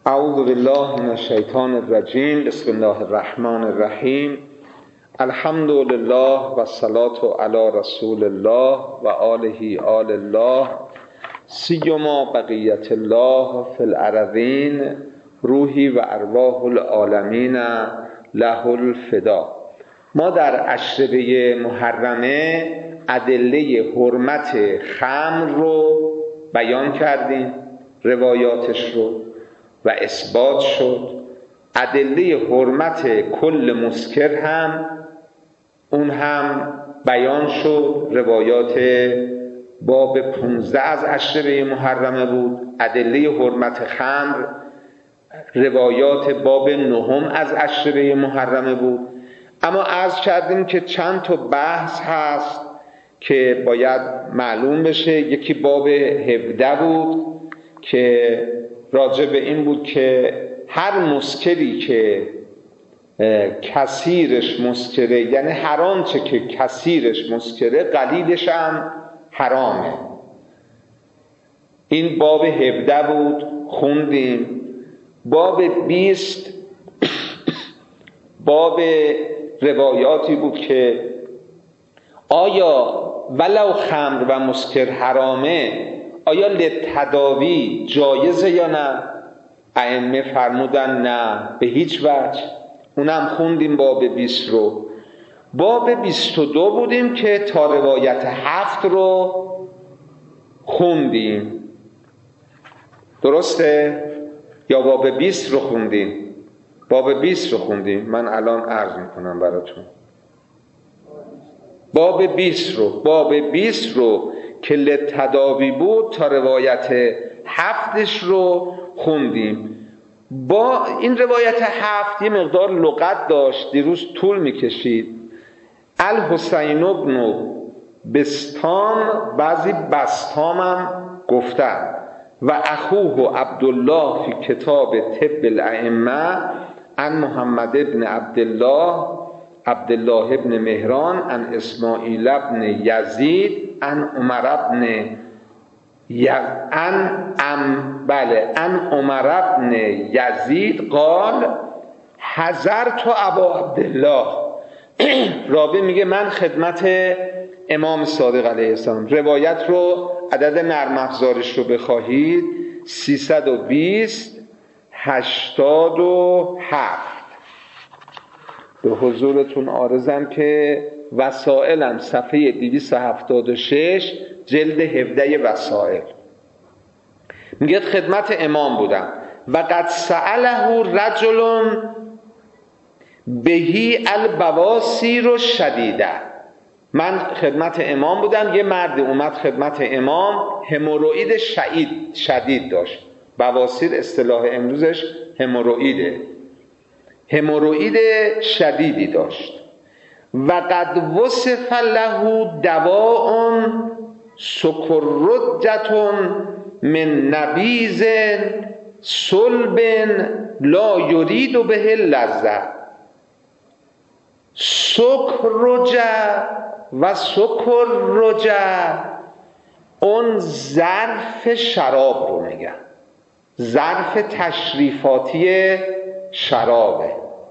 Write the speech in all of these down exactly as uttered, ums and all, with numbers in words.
اعوذ بالله من الشیطان الرجیم. بسم الله الرحمن الرحیم. الحمد لله و الصلاة علی رسول الله و آله آل الله سیما بقیت الله فی الارضین روحی و ارواح العالمین له الفدا. ما در عشره محرمه ادله حرمت خمر رو بیان کردیم، روایاتش رو و اثبات شد. ادله حرمت کل مسکر هم اون هم بیان شد، روایات باب پونزده از عشره محرمه بود. ادله حرمت خمر روایات باب نهم از عشره محرمه بود. اما عرض کردیم که چند تا بحث هست که باید معلوم بشه. یکی باب هفده بود که راجع به این بود که هر مسکری که کثیرش مسکره، یعنی هر آنچه که کثیرش مسکره قلیلش هم حرامه. این باب هفده بود، خوندیم. باب بیست باب روایاتی بود که آیا ولو خمر و مسکر حرامه، آیا لتداوی جایزه یا نه؟ ائمه فرمودن نه به هیچ وجه. اونم خوندیم باب بیست رو. باب بیست و دو بودیم که تا روایت هفت رو خوندیم، درسته؟ یا باب بیست رو خوندیم؟ باب بیست رو خوندیم. من الان عرض میکنم براتون باب بیست رو. باب بیست رو که لتداوی بود تا روایت هفتش رو خوندیم. با این روایت هفت یه مقدار لغت داشت، دیروز طول میکشید. الحسین ابن بستام، بعضی بستام هم گفتن، و اخوه عبدالله فی کتاب طب الائمه عن محمد ابن عبدالله عبدالله ابن مهران عن اسماعیل ابن یزید عن عمر ابن یز... عن ام بله عن عمر ابن یزید قال حضرت ابا عبدالله. راوی میگه من خدمت امام صادق علیه السلام. روایت رو عدد نرم افزارش رو بخواهید سیصد و بیست هشتاد و هفت به حضورتون عارضم که وسائلم صفحه دویست و هفتاد و شش جلد هفده وسائل. میگه خدمت امام بودم و قد سأله رجل بهی البواسیر و شدیده. من خدمت امام بودم، یه مرد اومد خدمت امام، هموروئید شدید شدید داشت. بواسیر اصطلاح امروزش هموروئیده. هموروئید شدیدی داشت. و قد وصف له دواء سکرجة من نبیذ صلب لا یرید به لذة. سکرجة و سکرجة اون ظرف شراب رو میگن، ظرف تشریفاتی شرابه.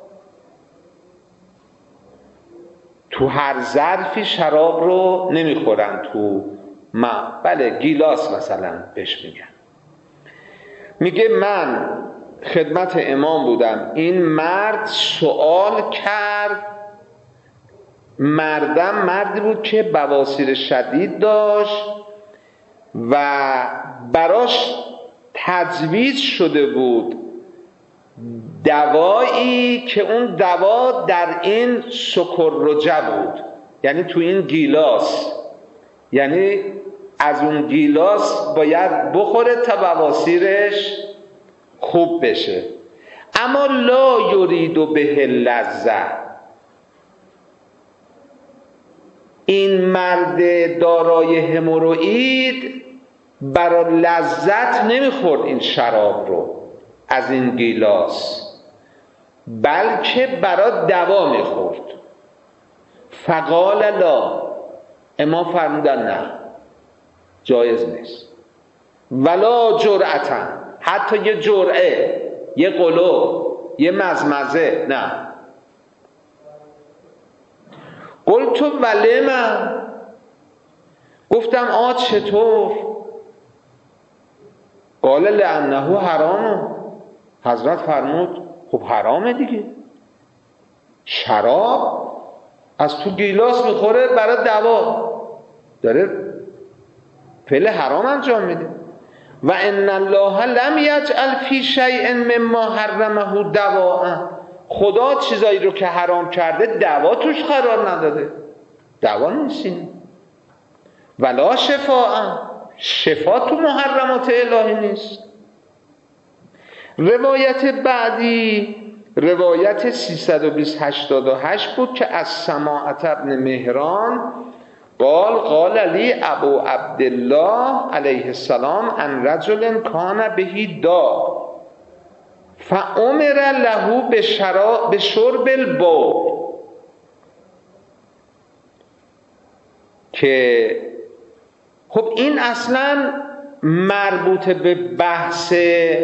تو هر ظرفی شراب رو نمیخورن، تو ما بله گیلاس مثلا بهش میگن. میگه من خدمت امام بودم، این مرد سوال کرد. مردم مردی بود که بواسیر شدید داشت و براش تجویز شده بود دوایی که اون دوا در این سکرجه بود، یعنی تو این گیلاس، یعنی از اون گیلاس باید بخوره تا بواسیرش خوب بشه. اما لا یرید به لذة. این مرد دارای هموروئید برای لذت نمیخورد این شراب رو از این گیلاس، بلکه برای دوا میخورد. فقال لا، امام فرمودن نه، جایز نیست. ولا جرعتن، حتی یه جرعه یه قلو، یه مزمزه، نه. قلت ولم، گفتم آ چطور؟ قال لانه حرام. حضرت فرمود خب حرامه دیگه، شراب از تو گیلاس میخوره برای دوا، داره فعل حرام انجام میده. و ان الله لم یجعل فی شیء مما حرمه دواء، خدا چیزایی رو که حرام کرده دوا توش قرار نداده، دوا نیست. ولا شفاء، شفا تو محرمات الهی نیست. روایت بعدی روایت سیصد و بیست هشتاد و هشت بود که از سماعة ابن مهران قال قال لی ابو عبدالله علیه السلام ان رجل کان بهی دا فامر له بشرب البول، که خب این اصلا مربوط به بحث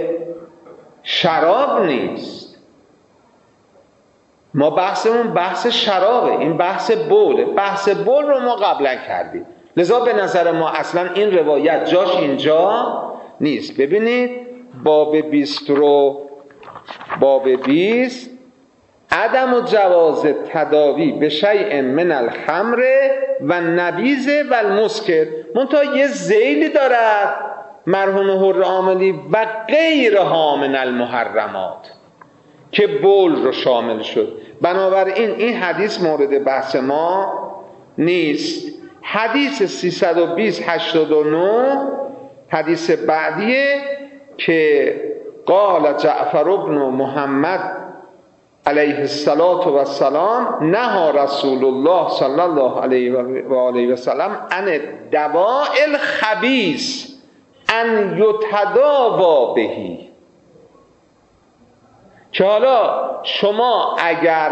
شراب نیست، ما بحثمون بحث شرابه، این بحث بوله. بحث بول رو ما قبلا کردیم، لذا به نظر ما اصلا این روایت جاش اینجا نیست. ببینید باب بیست رو، باب بیست عدم و جواز تداوی به شیء من الخمر و نبیذ و المسکر، منتها یه ذیلی دارد مرحوم حر عاملی و غیرها من المحرمات که بول رو شامل شد. بنابراین این حدیث مورد بحث ما نیست. حدیث سیصد و بیست هشتاد و نه حدیث بعدیه که قال جعفر بن محمد علیه السلام نهى رسول الله صلی الله علیه و آله و سلم عن دواء الخبیث ان یتداوی بهی، که حالا شما اگر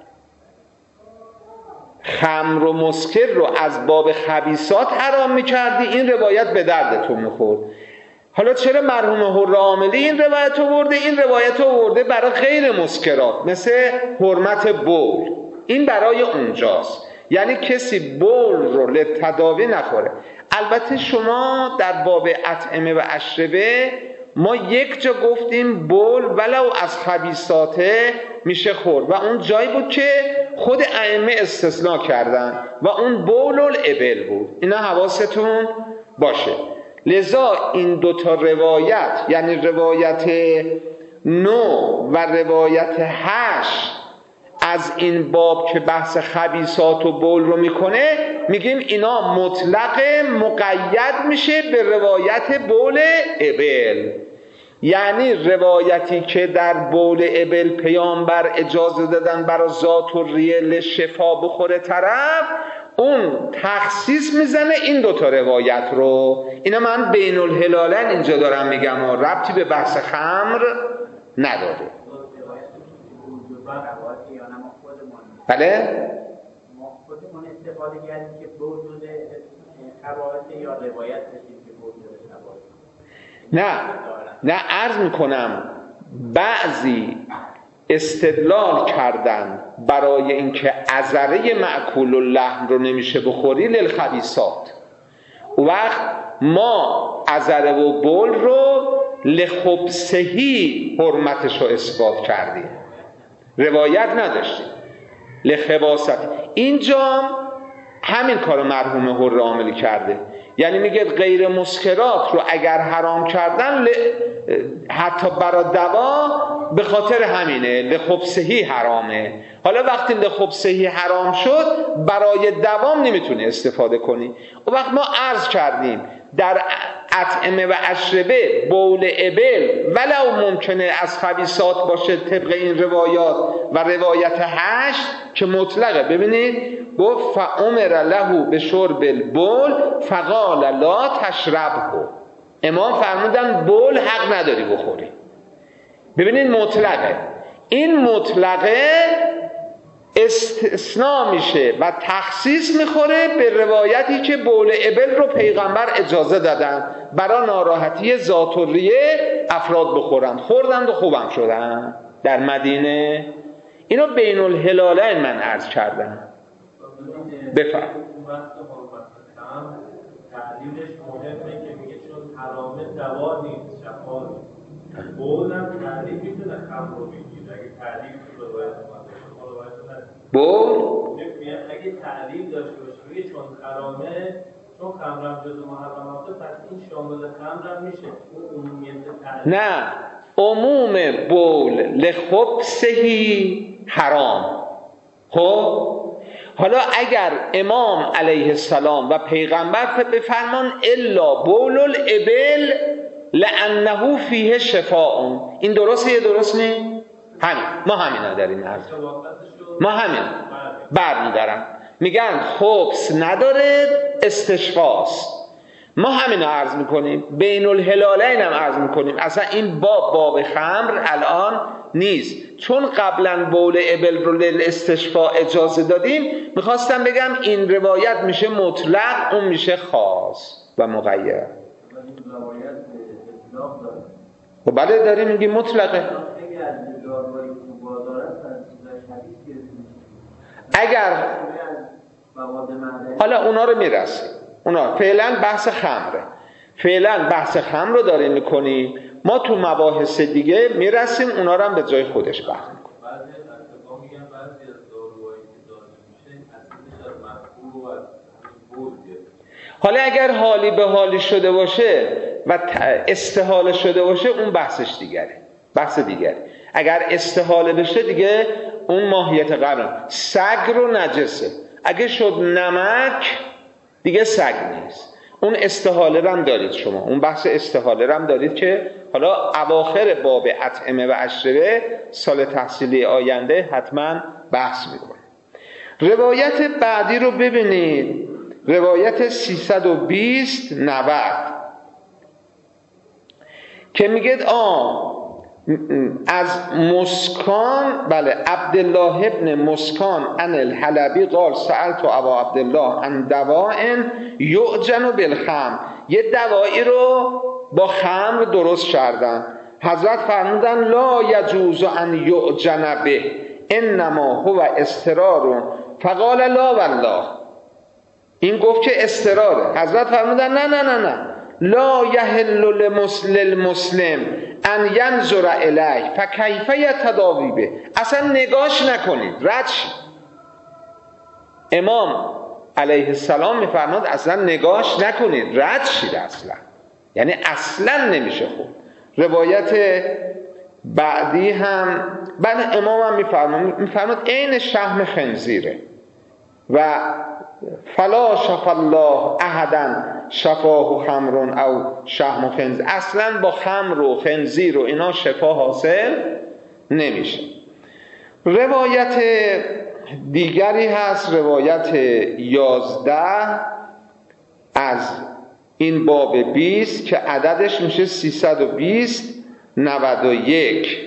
خمر و مسکر رو از باب خبیثات حرام میکردی این روایت به دردتون میخورد. حالا چرا مرحوم حر عاملی این روایت آورده؟ این روایت آورده برای غیر مسکرات مثل حرمت بول، این برای اونجاست، یعنی کسی بول رو لتداوی نخوره. البته شما در باب اطعمه و اشربه ما یک جا گفتیم بول ولو از خبیثاته میشه خورد و اون جایی بود که خود ائمه استثناء کردن و اون بول الابل بود. اینا حواستون باشه. لذا این دوتا روایت، یعنی روایت نو و روایت هشت از این باب که بحث خبیثات و بول رو میکنه، میگیم اینا مطلق مقید میشه به روایت بول ابل. یعنی روایتی که در بول ابل پیامبر اجازه دادن برای ذات و ریل شفا بخوره طرف، اون تخصیص میزنه این دوتا روایت رو. اینا من بین الهلالین اینجا دارم میگم و ربطی به بحث خمر نداره. بله؟ ما خودمون استفاده کردیم که بوجود خواص یا روایت رسید که بوجود خواص. نه نه عرض میکنم بعضی استدلال کردن برای اینکه عذره مأکول اللحم رو نمیشه بخوری للخبیثات، وقت ما عذره و بول رو لخبثهی حرمتش رو اثبات کردیم، روایت نداشتیم لخباثت. اینجا همین کار مرحوم حر عاملی کرده، یعنی میگه غیر مسکرات رو اگر حرام کردن ل... حتی برای دوا به خاطر همینه لخبثهی حرامه. حالا وقتی لخبثهی حرام شد برای دوام نمیتونه استفاده کنی. و وقت ما عرض کردیم در اطعمه و اشربه بول ابل ولو ممکنه از خبیثات باشه طبق این روایات و روایت هشت که مطلقه. ببینید گفت فامر له بشرب البول فقال لا تشربه، امام فرمودن بول حق نداری بخوری. ببینید مطلقه، این مطلقه استثناء میشه و تخصیص میخوره به روایتی که بول ابل رو پیغمبر اجازه دادن برای ناراحتی ذات‌الریه افراد بخورن، خوردن و خوبم شدن در مدینه. اینو بین الهلالین من عرض کردم. بفرم. تعلیمش مهمه که میگه چون حرامه دوا نیست، شفا نیست. بولم تعلیم میتونه خمر رو بگیره اگه تعلیم تو روایت اومده. بول اگه تعلیم داشته باشه چون حرامه، چون خمرم جز محرماته، پس این شامل خمرم میشه. اون عمومیت تعلیم نه، عموم بول لخبثهی حرام. خب حالا اگر امام علیه السلام و پیغمبر بفرمان الا بول الابل لانه فیه شفاء، این درسته یا درست نه؟ همین، ما همینا داریم عرض، ما همین برمیدارم میگن خبث نداره، استشفاست. ما همینا عرض میکنیم، بین الهلالین هم عرض میکنیم. اصلا این باب باب خمر الان نیست، چون قبلا بول ابل رو للاستشفاء اجازه دادیم. میخواستم بگم این روایت میشه مطلق، اون میشه خاص و مقید. و بله داریم میگیم مطلقه. اگر حالا اونا رو میرسیم، اونا فعلا بحث خمره، فعلا بحث خمر رو داریم میکنیم. ما تو مباحث دیگه میرسیم، اونا رو هم به جای خودش بحث میکنیم. بعضی از اتفاقا میگن بعضی از داروهایی که داده میشه اصلش از مفعول و از بوده. حالا اگر حالی به حالی شده باشه و استحاله شده باشه اون بحثش دیگره، بحث دیگره. اگر استحاله بشه دیگه اون ماهیت قرار. سگ رو نجسه، اگه شد نمک دیگه سگ نیست. اون استحاله رو هم دارید شما، اون بحث استحاله رو هم دارید که حالا اواخر باب اطعمه و اشربه سال تحصیلی آینده حتما بحث میکنه. روایت بعدی رو ببینید، روایت سیصد و بیست نود که میگه آ از مسکان، بله، عبدالله ابن مسکان عن الحلبی قال سألت ابا عبدالله عن دواء یعجن بالخمر، یه دوایی رو با خمر درست کردن. حضرت فرمودن لا یجوز ان یعجن به انما هو استرار، فقال لا والله، این گفت که استراره. حضرت فرمودن نه نه نه نه لا یحل للمسلم ان ینظر الیه فکیف یتداوی به، اصلا نگاش نکنید، رد شید. امام علیه السلام میفرماد اصلا نگاش نکنید، رد شید اصلا، یعنی اصلا نمیشه خود. روایت بعدی هم بعد امام هم میفرماد میفرماد عین شحم خنزیره و فلا شفا الله احدا شفاه خمر او شحم خنزیر، اصلا با خمر و خنزیر و اینا شفا حاصل نمیشه. روایت دیگری هست، روایت یازده از این باب بیست که عددش میشه سیصد و بیست نود و یک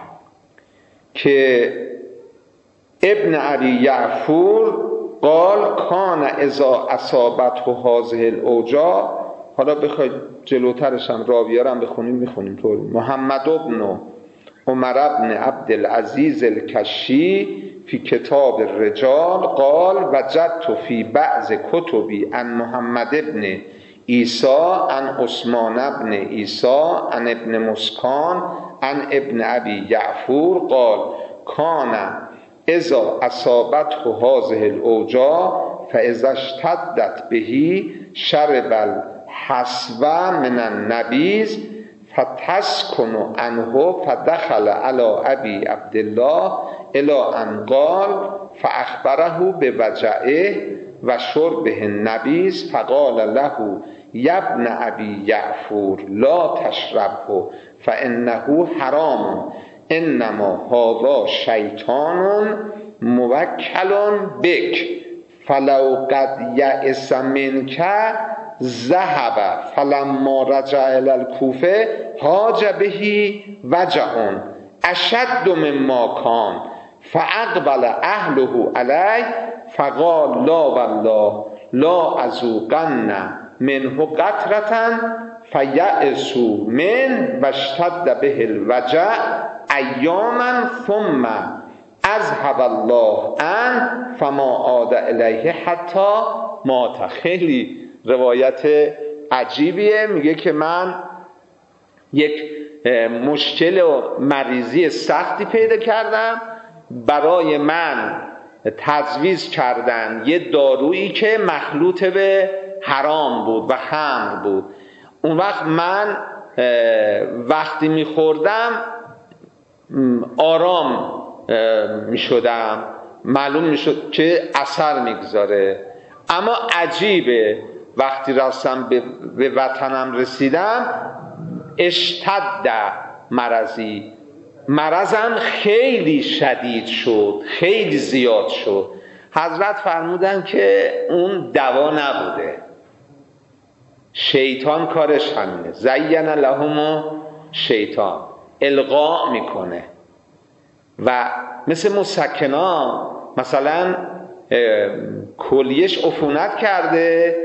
که ابن علی یعفور قال کان اذا اصابته هذه الاوجاع، حالا بخواید جلوترش هم راویه هم بخونیم میخونیم طوری. محمد ابن عمر ابن عبدالعزیز الکشی فی کتاب الرجال قال وجدت فی بعض کتبی عن محمد ابن عیسی عن عثمان ابن عیسی عن ابن مسکان عن ابن ابی یعفور قال کان اذا اصابته هذه الاوجاع فاذا اشتدت بهی شرب الحسو من النبیذ فتسکن عنه فدخل على ابی عبدالله الى ان قال فاخبره بوجعه و شربه النبیذ فقال له یا ابن ابی یعفور لا تشربه فانه حرام انما هذا شیطان موکل بک فلو قد یئس منک ذهب فلما رجع الى الکوفه حاج به وجع اشد مما کان فاقبل اهله علی فقال لا والله لا اذوقن منه قطرة فیأسوا من واشتد به الوجع ایاما ثم اذهب الله عنه فما عاد الیه حتی مات. خیلی روایت عجیبیه. میگه که من یک مشکل و مریضی سختی پیدا کردم، برای من تجویز کردن یه دارویی که مخلوط به حرام بود و خمر بود. اون وقت من وقتی میخوردم آرام میشدم، معلوم میشد که اثر میگذاره. اما عجیبه وقتی رفتم به وطنم رسیدم اشتد مرضی، مرضم خیلی شدید شد، خیلی زیاد شد. حضرت فرمودن که اون دوا نبوده، شیطان کارش همینه. زین لهم شیطان، القا میکنه و مثل مسکنا، مثلا کلیش عفونت کرده،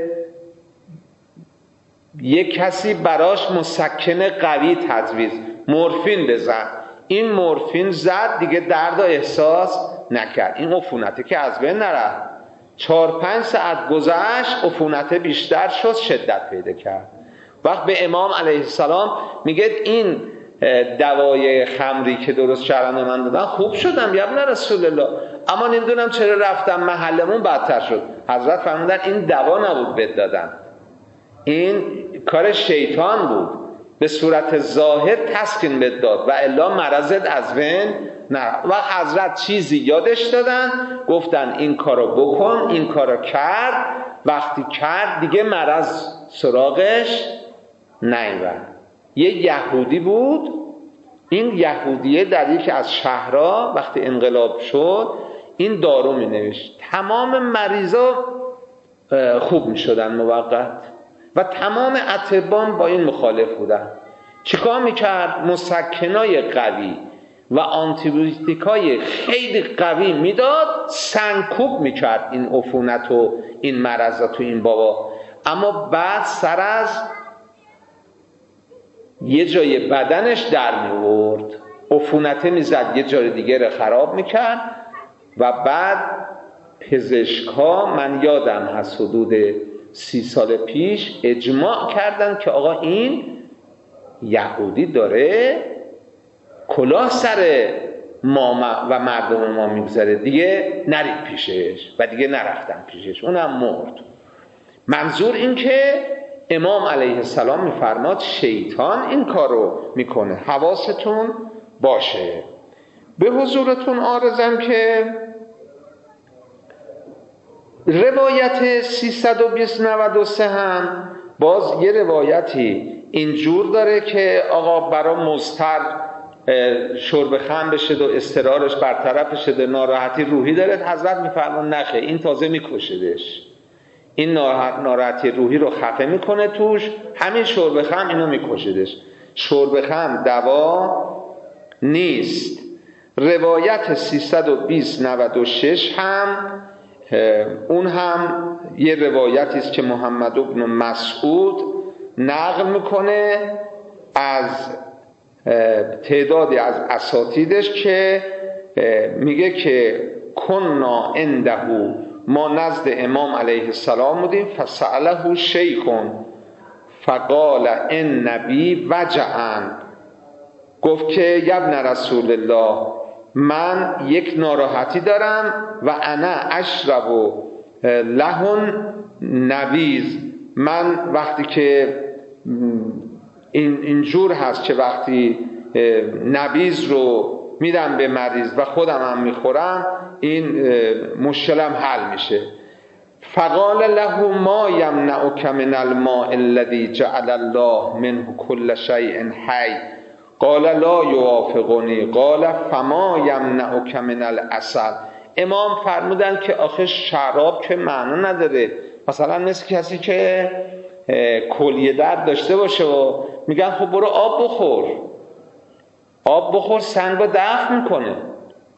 یک کسی براش مسکن قوی تجویز، مورفین بزن، این مورفین زد دیگه درد و احساس نکرد، این عفونته که از بین نرفت. چهار پنج ساعت گذشت عفونت بیشتر شد، شدت پیدا کرد. وقت به امام علیه السلام میگه این دوای خمری که درست کردن من دادن خوب شدم یا ابن رسول الله، اما نمیدونم چرا رفتم محلمون بدتر شد. حضرت فرمودن این دوا نبود بهت دادن، این کار شیطان بود، به صورت ظاهر تسکین بهت داد و الا مرضت از بین نرفت. و حضرت چیزی یادش دادن، گفتن این کارو بکن، این کارو کرد، وقتی کرد دیگه مرض سراغش نیامد. یه یهودی بود، این یهودیه در یکی از شهرها وقتی انقلاب شد این دارو می نوشت، تمام مریضا خوب می شدن موقت و تمام اطباء با این مخالف بودن. چیکار میکرد؟ مسکنای قوی و آنتیبیوتیکای خیلی قوی میداد، سنکوب میکرد این عفونت و این مرض تو این بابا. اما بعد سر از یه جای بدنش در میورد، عفونت میزد یه جای دیگه رو خراب میکرد و بعد پزشکا، من یادم هست حدود سی سال پیش اجماع کردن که آقا این یهودی داره کلاه سر ما و مردم ما میگذاره، دیگه نرید پیشش، و دیگه نرفتن پیشش، اونم مرد. منظور این که امام علیه السلام میفرماد شیطان این کارو میکنه، حواستون باشه. به حضورتون عارضم که روایت سیصد و بیست نود و سه هم باز یه روایتی اینجور داره که آقا برای مضطر شرب خمر بشه و اضطرارش برطرف شده، ناراحتی روحی داره، حضرت میفرمان نخه، این تازه میکشدش، این ناراحتی روحی رو خفه میکنه توش، همین شرب خمر اینو میکشدش. شرب خمر دوا نیست. روایت سیصد و بیست نود و شش هم اون هم یه روایتی است که محمد بن مسعود نقل میکنه از تعدادی از اساتیدش که میگه که کنا عنده، ما نزد امام علیه السلام بودیم، فسأله شیخ فقال ان نبی وجعا، گفت که ابن رسول الله من یک ناراحتی دارم و انا اشرب لهن نبیذ، من وقتی که این اینجور هست که وقتی نبیذ رو میدم به مریض و خودم هم میخورم این مشکلم حل میشه. فقال له ما یمنعک من الماء الذی جعل الله منه كل شیء حی، قال لا یوافقنی، قال فما یمنعک من العسل. امام فرمودن که آخه شراب که معنا نداره، مثلا مثل کسی که کلیه درد داشته باشه و میگن خب برو آب بخور، آب بخور سنگ رو دفع میکنه.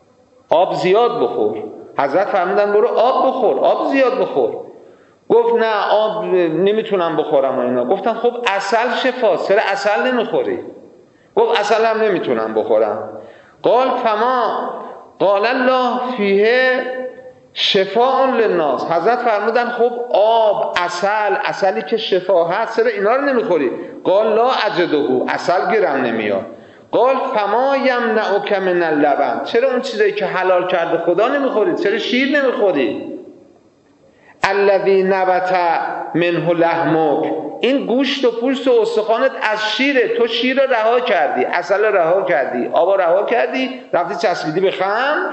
آب زیاد بخور. حضرت فرمودن برو آب بخور، آب زیاد بخور. گفت نه آب نمیتونم بخورم و اینا. گفتن خب عسل شفاست، چرا عسل نمیخوری؟ گفت عسل هم نمیتونم بخورم. قال فما قال الله فیه شفاء للناس. حضرت فرمودن خب آب، عسل، عسلی که شفا هست، چرا اینا رو نمیخوری؟ قال لا اجده، عسل گیرم نمیاد. قال فما یمنعک من اللبن، چرا اون چیزایی که حلال کرده خدا نمیخوری؟ چرا شیر نمیخوری؟ الذی نبت منه لحمک، این گوشت و پوست و استخوانت از شیره، تو شیر رو رها کردی، عسل رو رها کردی، آب رو رها کردی، رفتی چسبیدی به خمر.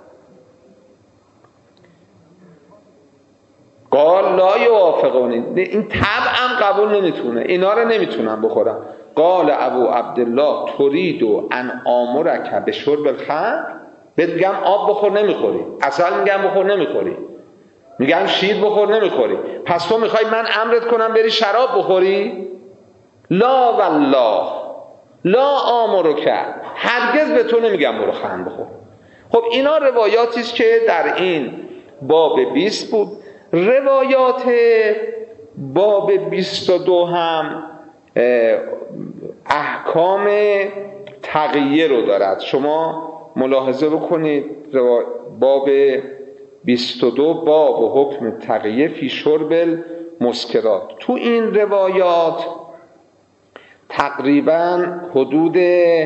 قال لا یوافقونی، این طبعم قبول نمیتونه، اینا رو نمیتونم بخورم. قال ابو عبدالله ترید ان آمرک بشرب الخمر، بهت میگم آب بخور نمیخوری، عسل میگم بخور نمیخوری، میگم شیر بخور نمیخوری، پس تو میخوای من امرت کنم بری شراب بخوری؟ لا والله لا آمرک، هرگز به تو نمیگم برو خمر بخور. خب اینا روایاتی است که در این باب بیست بود. روایات باب بیست و دو هم احکام تقیه رو دارد. شما ملاحظه بکنید باب بیست و دو باب و حکم تقیه فی شرب المسکرات، تو این روایات تقریبا حدود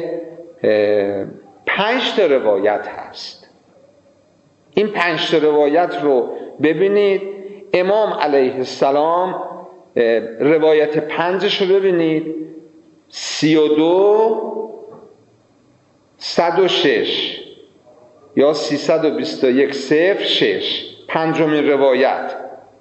پنج تا روایت هست. این پنج تا روایت رو ببینید. امام علیه السلام روایت پنجش رو ببینید، سی و دو صد و شش یا سیصد و بیست و یک صفر شش، پنجمین روایت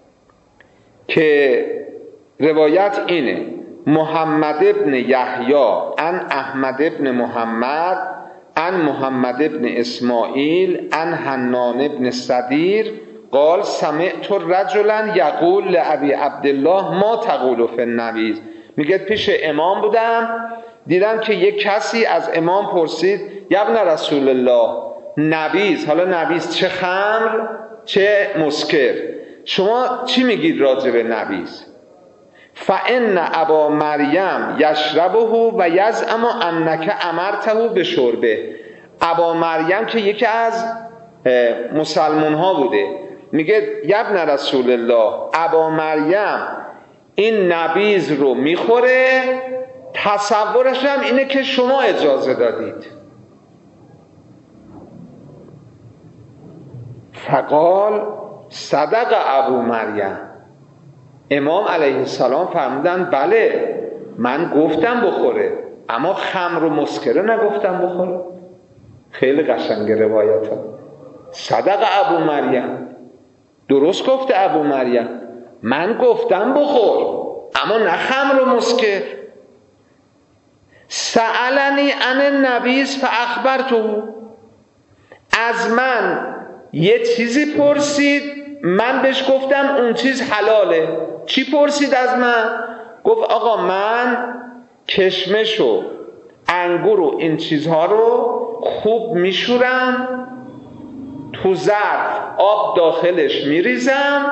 که روایت اینه: محمد ابن یحیی عن احمد ابن محمد عن محمد ابن اسماعیل عن حنان ابن صدیر قال سمعت رجلا یقول لابی عبدالله ما تقول فی النبیذ. میگه پیش امام بودم، دیدم که یک کسی از امام پرسید یا ابن رسول الله نبیذ، حالا نبیذ چه خمر چه مسکر، شما چی میگید راجع به نبیذ؟ فان ابا مریم یشربه و یزعم انک امرته بشربه. ابا مریم که یکی از مسلمان ها بوده، میگه یا ابن رسول الله ابا مریم این نبیذ رو میخوره، تصورش هم اینه که شما اجازه دادید. فقال صدق ابو مریم. امام علیه السلام فرمودن بله من گفتم بخوره، اما خمر و مسکره نگفتم بخوره. خیلی قشنگ روایت ها. صدق ابو مریم، درست گفته ابو مریم، من گفتم بخور اما نه خمر و مسکر. سألنی عن النبیذ فاخبرته، از من یه چیزی پرسید من بهش گفتم اون چیز حلاله. چی پرسید از من؟ گفت آقا من کشمش و انگور و این چیزها رو خوب میشورم، تو ظرف آب داخلش میریزم،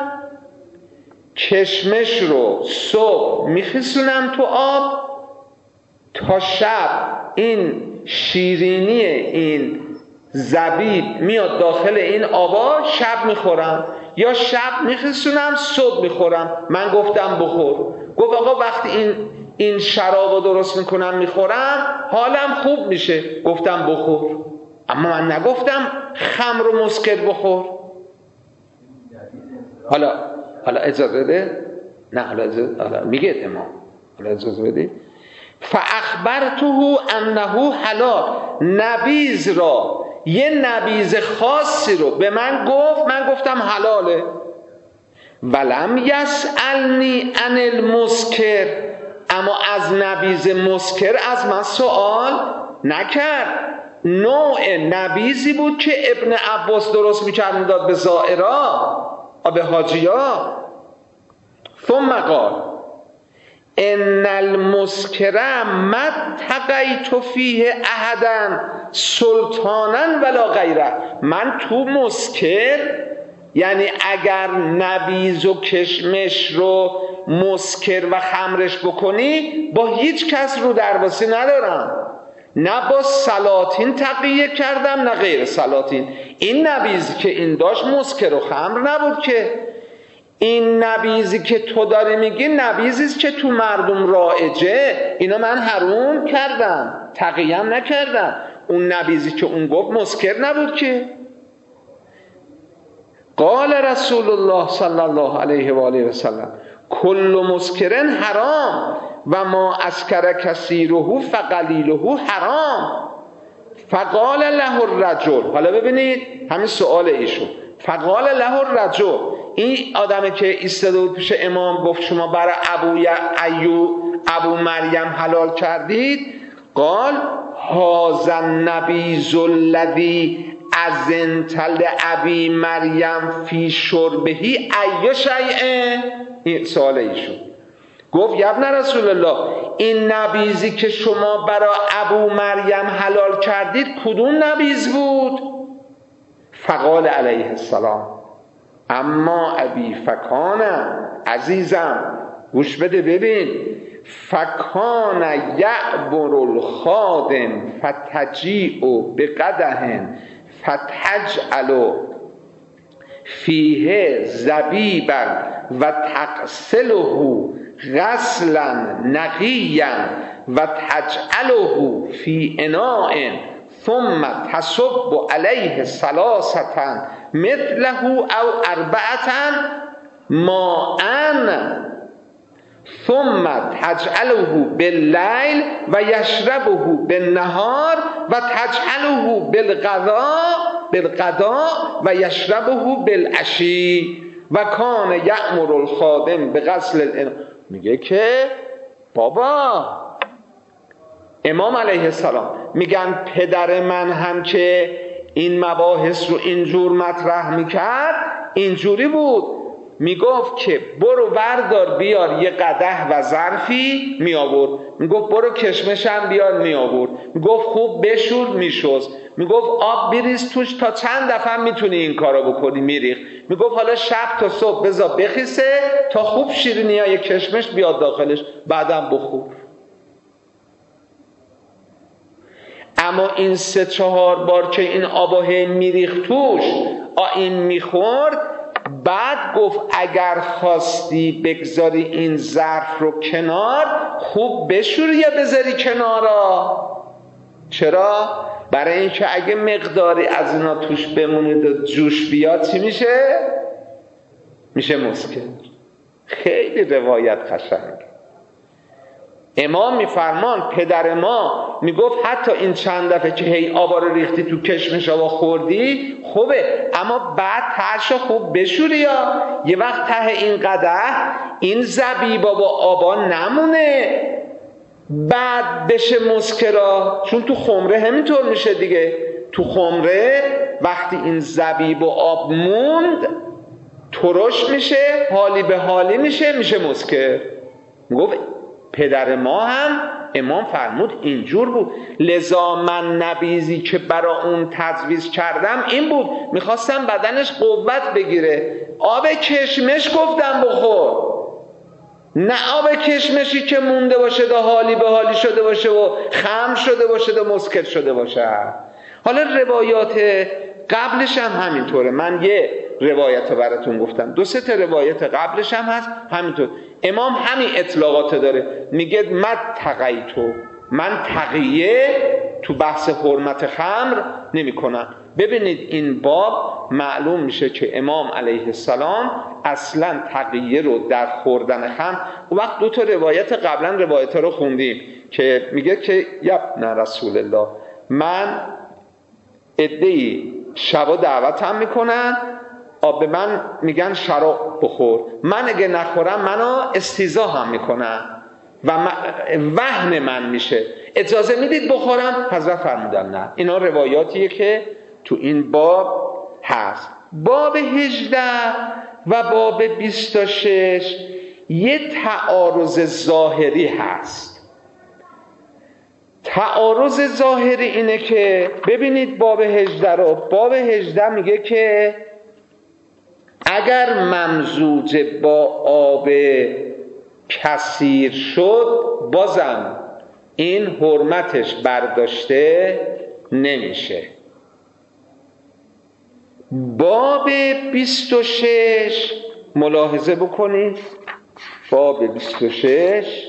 کشمش رو صبح میخیسونم تو آب، تا شب این شیرینی این زبیب میاد داخل این آبا، شب میخورم، یا شب میخیسونم صبح میخورم. من گفتم بخور. گفت آقا وقتی این این شراب رو درست میکنم میخورم حالم خوب میشه. گفتم بخور، اما من نگفتم خمر و مسکر بخور. حالا حالا اجازه بده، نه حالا اجازه حالا میگه امام، حالا اجازه بده. فاخبرته انه حلال، نبیذ را، یه نبیذ خاصی رو به من گفت، من گفتم حلاله. ولم یسألنی عن المسکر، اما از نبیذ مسکر از من سوال نکرد. نوع نبیذی بود که ابن عباس درست میکرد میداد به زائرا و به حاجیا. ثم قال ان المسکر ما تقیت فیه احدا سلطانا ولا غیره. من تو مسکر، یعنی اگر نبیذ و کشمش رو مسکر و خمرش بکنی، با هیچ کس رو درباسی ندارم، نه با سلاطین تقیه کردم نه غیر سلاطین. این نبیذی که این داشت مسکر و خمر نبود که. این نبیذی که تو داری میگی نبیذیست که تو مردم رایجه، اینا من حروم کردم، تقیم نکردم. اون نبیذی که اون گفت مسکر نبود که. قال رسول الله صلی الله علیه و آله و سلم کل مسکرن حرام و ما اسکر کثیره فقلیله حرام. فقال له الرجل، حالا ببینید همین سؤال ایشون، فقال له الرجل، این آدمی که ایستاده بود پیش امام گفت شما برای ابو ایوب ابو مریم حلال کردید، قال هذا النبیذ الذی اذنت لابی مریم فی شربه ای شیء. این سوال ایشون. گفت یا ابن رسول الله، این نبیذی که شما برای ابو مریم حلال کردید کدوم نبیذ بود؟ فقال علیه السلام اما ابی فکان، عزیزم گوش بده ببین، فکان یعبر الخادم فتجیع بقدح فتجعل فیه زبیبا و تغسله غسلا نقیا و تجعله فی اناء ثم تصب علیه ثلاثة مثله او اربعة ماء ثم تجعله باللیل و یشربه بالنهار و تجعله بالغداء بالغداء و یشربه بالعشی و کان یأمر الخادم بغسل الاناء. میگه که بابا امام علیه السلام میگن پدر من هم که این مباحث رو اینجور مطرح میکرد اینجوری بود، میگفت که برو بردار بیار یه قدح و ظرفی، میآورد. میگفت برو کشمشم بیار، میآورد. میگفت خوب بشور، میشست. میگفت آب بریز توش، تا چند دفعه میتونی این کارو بکنی، میریخت. میگفت حالا شب تا صبح بذار بخیسه تا خوب شیرینیای کشمش بیاد داخلش، بعدم بخور. اما این سه چهار بار که این آباهه میریخت توش، این میخورد، بعد گفت اگر خواستی بگذاری این ظرف رو کنار، خوب بشور یا بذاری کنارا. چرا؟ برای اینکه اگه مقداری از اینا توش بمونه و جوش بیاد چی میشه؟ میشه مسکر. خیلی روایت قشنگ. امام میفرمان پدر ما میگفت حتی این چند دفعه که هی آبا رو ریختی تو کشمش آبا خوردی خوبه، اما بعد تهشو خوب بشوری، یا یه وقت ته این قدح این زبیبا با آبا نمونه بعد بشه مسکرا، چون تو خمره همینطور میشه دیگه. تو خمره وقتی این زبیب و آب موند ترش میشه، حالی به حالی میشه، میشه مسکر. میگفت پدر ما هم امام فرمود اینجور بود. لذا من نبیذی که برا اون تجویز کردم این بود، میخواستم بدنش قوت بگیره. آب کشمش گفتم بخور، نه آب کشمشی که مونده باشه دا حالی به حالی شده باشه و خمر شده باشه دا مسکر شده باشه. حالا روایات قبلش هم همینطوره. من یه روایت رو براتون گفتم، دو سه تا روایت قبلش هم هست همینطور. امام همین اطلاقات داره، میگه من تقیتو، من تقیه تو بحث حرمت خمر نمی کنم. ببینید این باب معلوم میشه که امام علیه السلام اصلا تقیه رو در خوردن خمر، اون وقت دو تا روایت قبلا روایت رو خوندیم که میگه که یبن رسول الله، من عده‌ای شبا دعوتم میکنن، آب به من میگن شراب بخور، من اگه نخورم منو استیزا هم میکنن و وهن من میشه، اجازه میدید بخورم؟ حضرت فرمودن نه. اینا روایاتیه که تو این باب هست. باب هجده و باب بیست و شش یه تعارض ظاهری هست. تعارض ظاهری اینه که ببینید باب هجده رو، باب هجده میگه که اگر ممزوج با آب کثیر شد بازم این حرمتش برداشته نمیشه. باب بیست و شش ملاحظه بکنید، باب بیست و شش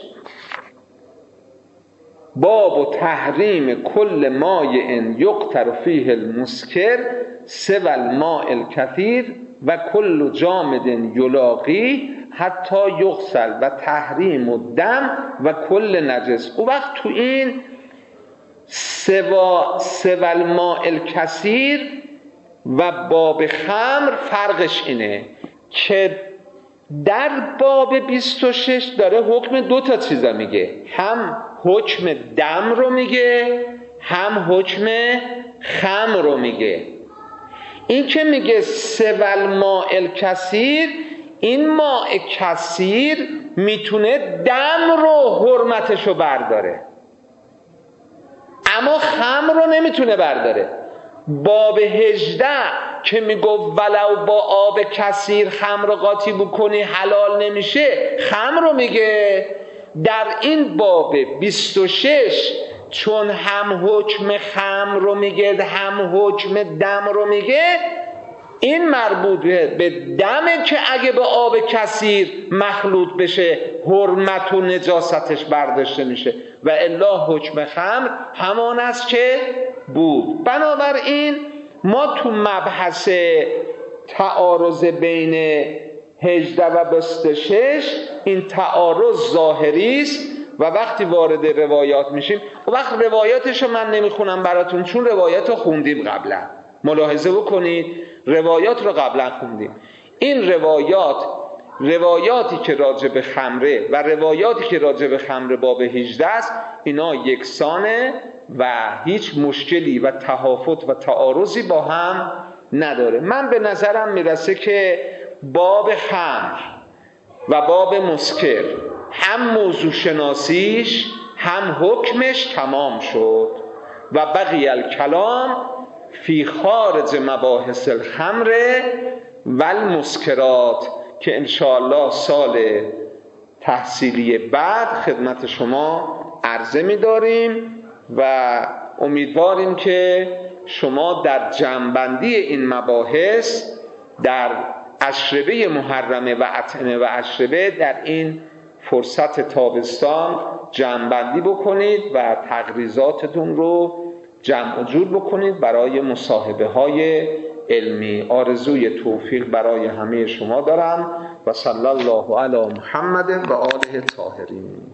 باب تحریم کل مایع یقتر فیه المسکر سوى الماء الکثیر و کل جامد یلاقی حتی یغسل و تحریم الدم و کل نجس. او وقت تو این سوا سوى الماء الکثیر و باب خمر فرقش اینه که در باب بیست و شش داره حکم دو تا چیزا میگه، هم حکم دم رو میگه هم حکم خمر رو میگه. این که میگه سوى الماء الکثیر، این ماء کثیر میتونه دم رو حرمتشو برداره اما خمر رو نمیتونه برداره. باب هجده که میگو ولو با آب کثیر خمر قاطی بکنی حلال نمیشه، خمر رو میگه. در این باب بیست و شش چون هم حکم خمر رو میگه هم حکم دم رو میگه، این مربوط به دمه که اگه به آب کثیر مخلوط بشه حرمت و نجاستش برداشته میشه و الا حکم خمر همان است که بود. بنابراین ما تو مبحث تعارض بین هجده و بیست و شش این تعارض ظاهری است و وقتی وارد روایات میشیم، و وقت روایاتشو من نمیخونم براتون چون روایات رو خوندیم قبلا. ملاحظه بکنید روایات رو قبلا خوندیم. این روایات روایاتی که راجع به خمره و روایاتی که راجع به خمره باب هجده است، اینا یکسانه و هیچ مشکلی و تهافت و تعارضی با هم نداره. من به نظرم میرسه که باب خمر و باب مسکر هم موضوع شناسیش هم حکمش تمام شد و بقی الکلام فی خارج مباحث الخمر و المسکرات که انشاءالله سال تحصیلی بعد خدمت شما عرضه می داریم و امیدواریم که شما در جمع‌بندی این مباحث در اشربه محرمه و اطعمه و اشربه در این فرصت تابستان جمع‌بندی بکنید و تقریضاتتون رو جمع و جور بکنید برای مصاحبه های علمی. آرزوی توفیق برای همه شما دارم و صلی الله علی محمد و آله طاهرین.